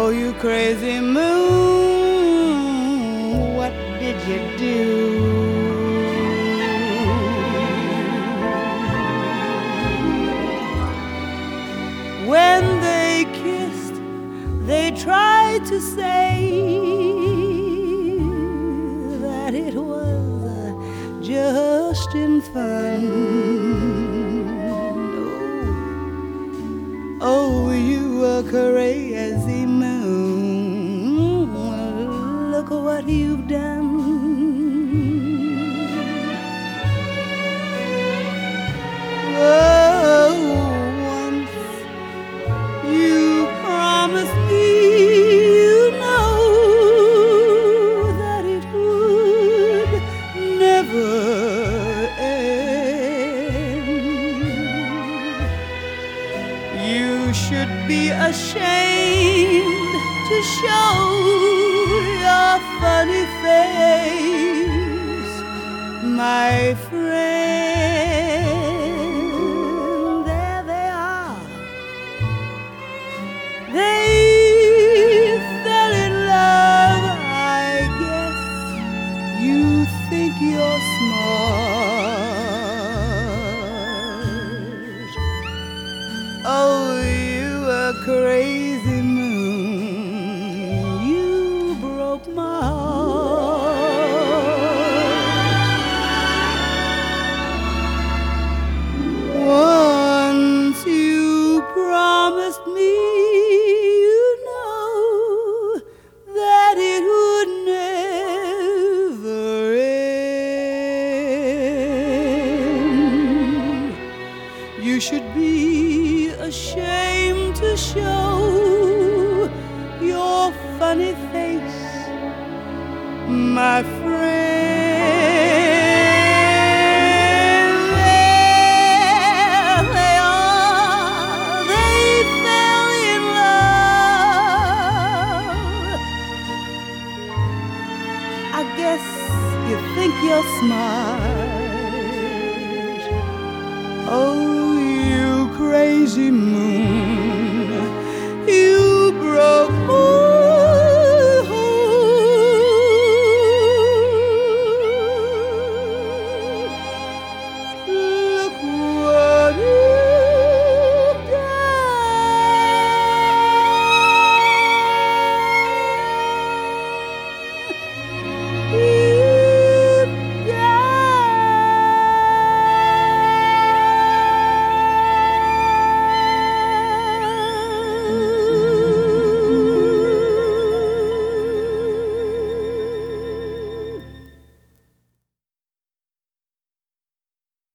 Oh, you crazy moon, what did you do? When they kissed, they tried to say that it was just in fun. Oh, you a crazy moon, look what you've done. Oh, once you promised me, you know that it would never end. You should be ashamed to show your funny face, my friend. There they are. They fell in love, I guess. You think you're smart. Oh, you a crazy moon, you broke my heart. Once you promised me, you know that it would never end. You should be ashamed to show your funny face, my friend. There they are. They fell in love. I guess you think you're smart. Oh, you crazy moon,